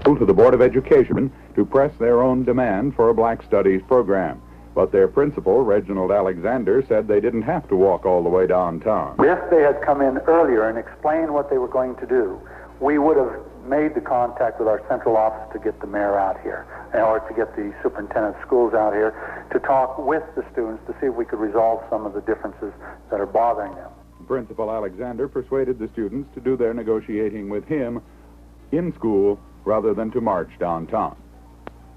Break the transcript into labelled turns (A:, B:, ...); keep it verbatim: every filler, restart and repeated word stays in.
A: to the Board of Education to press their own demand for a Black Studies program. But their principal, Reginald Alexander, said they didn't have to walk all the way downtown.
B: If they had come in earlier and explained what they were going to do, we would have made the contact with our central office to get the mayor out here, or to get the superintendent of schools out here to talk with the students to see if we could resolve some of the differences that are bothering them.
A: Principal Alexander persuaded the students to do their negotiating with him in school rather than to march downtown.